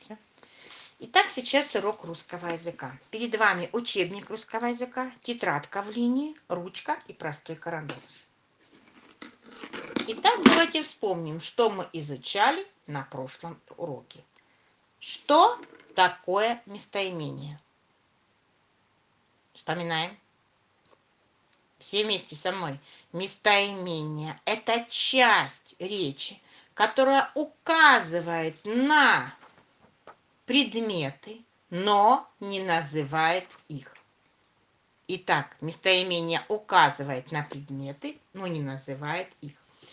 Отлично. Итак, сейчас урок русского языка. Перед вами учебник русского языка, тетрадка в линии, ручка и простой карандаш. Итак, давайте вспомним, что мы изучали на прошлом уроке. Что такое местоимение? Вспоминаем. Все вместе со мной. Местоимение – это часть речи, которая указывает на предметы, но не называет их. Итак, местоимение указывает на предметы, но не называет их.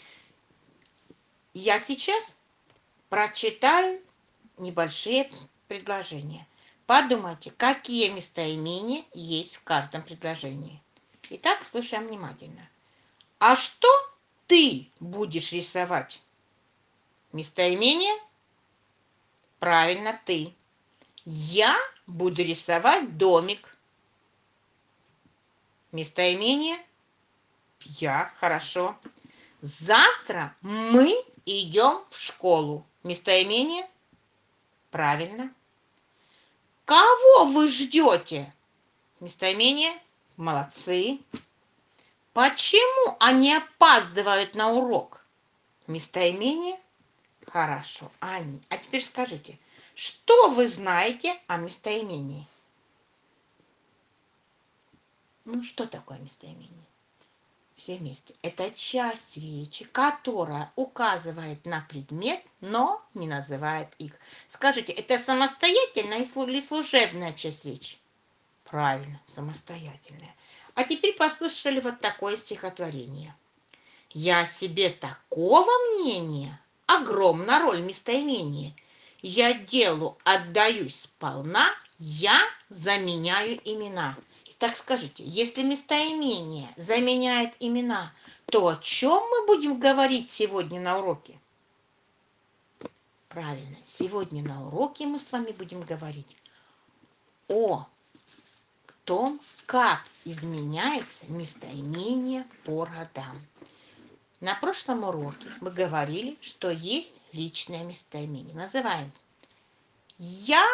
Я сейчас прочитаю небольшие предложения. Подумайте, какие местоимения есть в каждом предложении. Итак, слушаем внимательно. А что ты будешь рисовать? Местоимение? Правильно, ты. Я буду рисовать домик. Местоимение? Я. Хорошо. Завтра мы идем в школу. Местоимение? Правильно. Кого вы ждете? Местоимение? Молодцы. Почему они опаздывают на урок? Местоимение? Хорошо, они. А теперь скажите, что вы знаете о местоимении? Ну, что такое местоимение? Все вместе. Это часть речи, которая указывает на предмет, но не называет их. Скажите, это самостоятельная или служебная часть речи? Правильно, самостоятельная. А теперь послушали вот такое стихотворение. Я о себе такого мнения, огромна роль местоимения. Я делу отдаюсь сполна, я заменяю имена. Так скажите, если местоимение заменяет имена, то о чем мы будем говорить сегодня на уроке? Правильно, сегодня на уроке мы с вами будем говорить о том, как изменяется местоимение по родам. На прошлом уроке мы говорили, что есть личное местоимение. Называем я,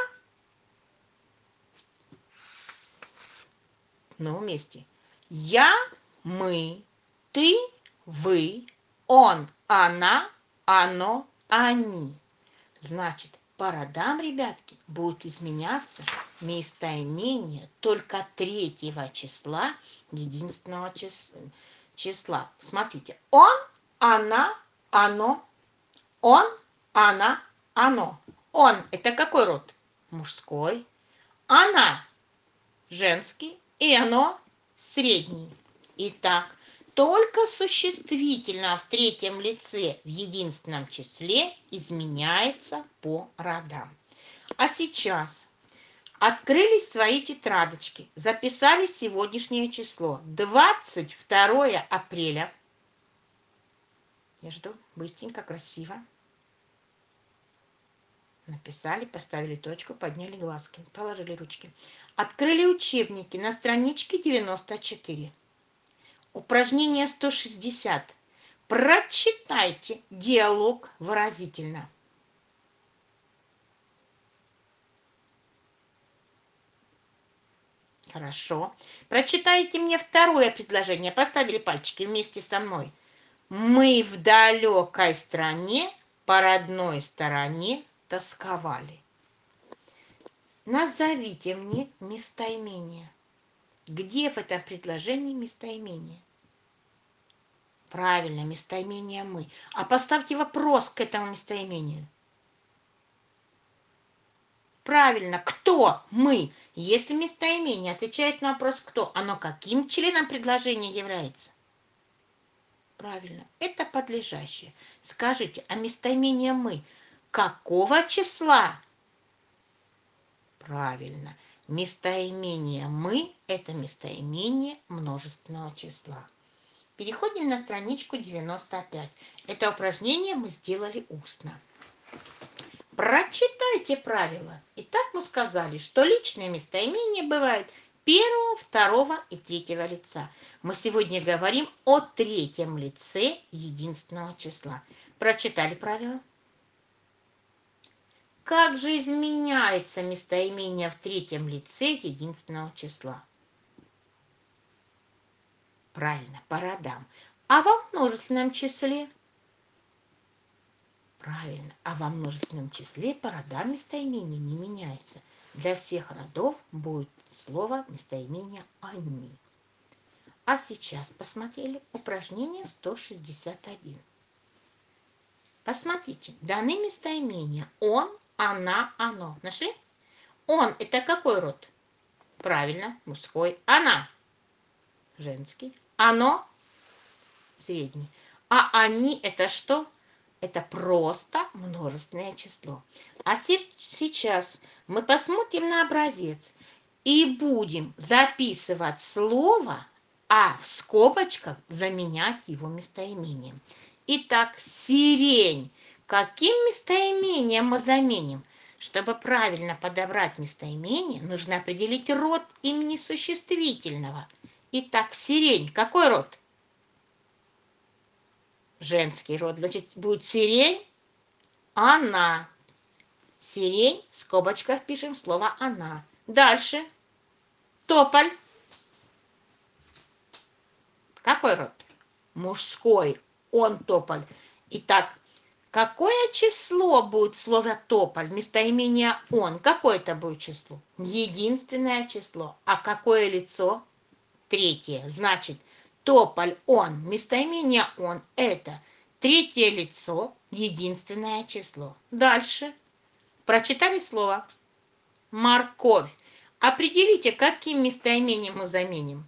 но вместе. Я, мы, ты, вы, он, она, оно, они. Значит, по родам, ребятки, будет изменяться местоимение только третьего числа единственного числа. Смотрите, он, она, оно, он, она, оно. Он – это какой род? Мужской. Она – женский. И оно – средний. Итак, только существительное в третьем лице в единственном числе изменяется по родам. А сейчас открыли свои тетрадочки, записали сегодняшнее число. 22 апреля. Я жду. Быстренько, красиво. Написали, поставили точку, подняли глазки, положили ручки. Открыли учебники на страничке 94. Упражнение 160. Прочитайте диалог выразительно. Хорошо. Прочитайте мне второе предложение. Поставили пальчики вместе со мной. Мы в далекой стране по родной стороне тосковали. Назовите мне местоимение. Где в этом предложении местоимение? Правильно, местоимение мы. А поставьте вопрос к этому местоимению. Правильно, кто мы? Если местоимение отвечает на вопрос «кто», оно каким членом предложения является? Правильно, это подлежащее. Скажите, а местоимение мы какого числа? Правильно, местоимение мы – это местоимение множественного числа. Переходим на страничку 95. Это упражнение мы сделали устно. Прочитайте правила. Итак, мы сказали, что личное местоимение бывает первого, второго и третьего лица. Мы сегодня говорим о третьем лице единственного числа. Прочитали правила? как же изменяется местоимение в третьем лице единственного числа? Правильно, по родам. А во множественном числе? Правильно, а во множественном числе по родам местоимение не меняется. Для всех родов будет слово местоимение «они». А сейчас посмотрели упражнение 161. Посмотрите, даны местоимения он, она, оно. Нашли? Он – это какой род? Правильно, мужской. Она – женский. Оно – средний. А они – это что? Это просто множественное число. А сейчас мы посмотрим на образец и будем записывать слово, а в скобочках заменять его местоимением. Итак, сирень. Каким местоимением мы заменим? Чтобы правильно подобрать местоимение, нужно определить род имени существительного. Итак, сирень. Какой род? Женский род. Значит, будет сирень, она. Сирень, в скобочках пишем слово она. Дальше. Тополь. Какой род? Мужской. Он тополь. Итак, какое число будет в слове тополь? Местоимение он. Какое это будет число? Единственное число. А какое лицо? Третье. Значит, тополь он. Местоимение он. Это третье лицо. Единственное число. Дальше. Прочитали слово морковь. Определите, каким местоимением мы заменим.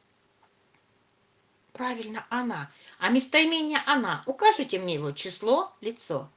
Правильно, она. А местоимение она. Укажите мне его число, лицо.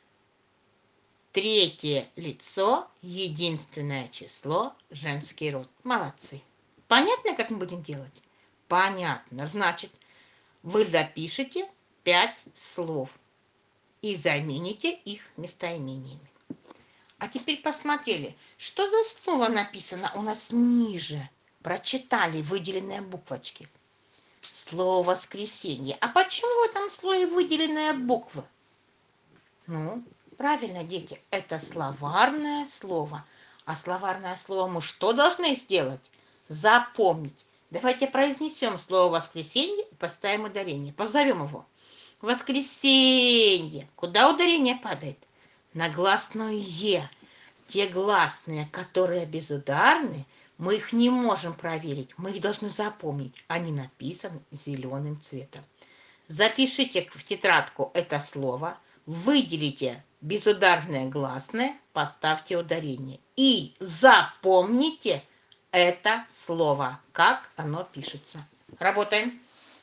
Третье лицо, единственное число, женский род. Молодцы. Понятно, как мы будем делать? Понятно. Значит, вы запишите 5 слов и замените их местоимениями. А теперь посмотрели, что за слово написано у нас ниже. Прочитали выделенные буквочки. Слово воскресенье. А почему в этом слове выделенные буквы? Ну, правильно, дети, это словарное слово. А словарное слово мы что должны сделать? Запомнить. Давайте произнесем слово воскресенье и поставим ударение. Позовем его. Воскресенье. Куда ударение падает? На гласное «е». Те гласные, которые безударны, мы их не можем проверить, мы их должны запомнить. Они написаны зеленым цветом. Запишите в тетрадку это слово, выделите безударное гласное, поставьте ударение. И запомните это слово, как оно пишется. Работаем.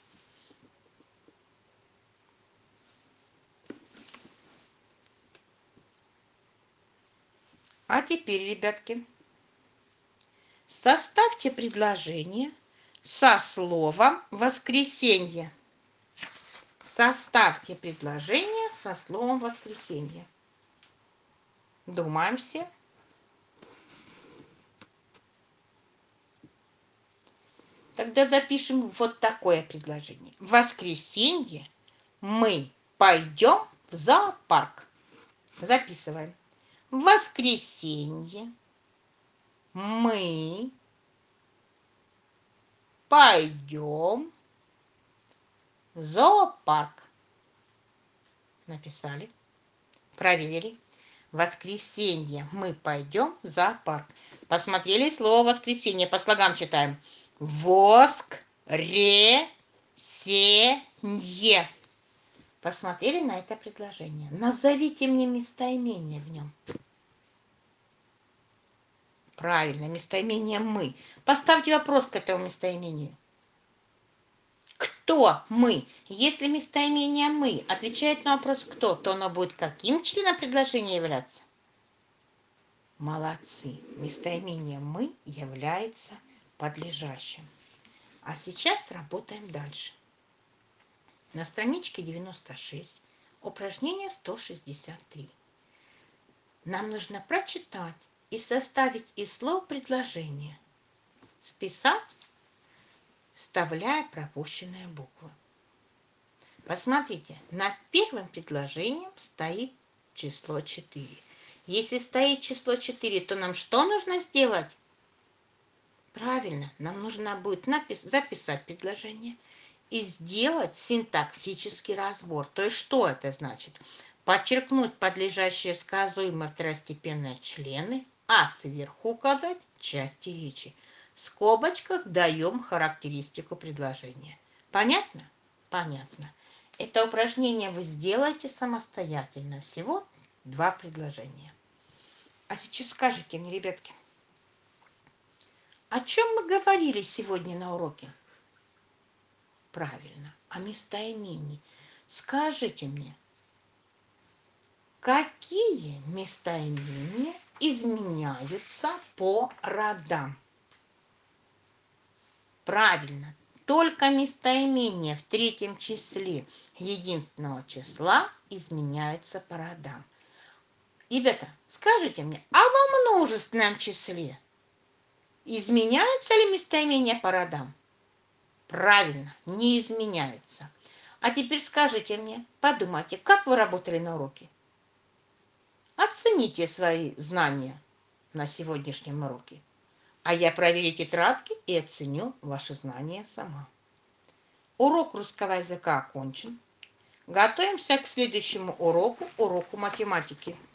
А теперь, ребятки, составьте предложение со словом воскресенье. Составьте предложение со словом воскресенье. Думаем все. Тогда запишем вот такое предложение. В воскресенье мы пойдем в зоопарк. Записываем. В воскресенье мы пойдем в зоопарк. Написали. Проверили. В воскресенье мы пойдем в зоопарк. Посмотрели слово воскресенье. По слогам читаем. Воскресенье. Посмотрели на это предложение. Назовите мне местоимение в нем. Правильно, местоимение мы. Поставьте вопрос к этому местоимению. Кто мы? Если местоимение мы отвечает на вопрос кто, то оно будет каким членом предложения являться? Молодцы. Местоимение мы является подлежащим. А сейчас работаем дальше. На страничке 96, упражнение 163. Нам нужно прочитать и составить из слов предложение. Списать, вставляя пропущенные буквы. Посмотрите, над первым предложением стоит число 4. Если стоит число 4, то нам что нужно сделать? Правильно, нам нужно будет записать предложение и сделать синтаксический разбор. То есть что это значит? Подчеркнуть подлежащие сказуемые второстепенные члены, а сверху указать части речи. В скобочках даем характеристику предложения. Понятно? Понятно. Это упражнение вы сделаете самостоятельно. Всего 2 предложения. А сейчас скажите мне, ребятки, о чем мы говорили сегодня на уроке? Правильно, о местоимении. Скажите мне, какие местоимения изменяются по родам? Правильно, только местоимения в третьем числе единственного числа изменяются по родам. Ребята, скажите мне, а во множественном числе изменяются ли местоимения по родам? Правильно, не изменяются. А теперь скажите мне, подумайте, как вы работали на уроке? Оцените свои знания на сегодняшнем уроке. А я проверю тетрадки и оценю ваши знания сама. Урок русского языка окончен. Готовимся к следующему уроку, уроку математики.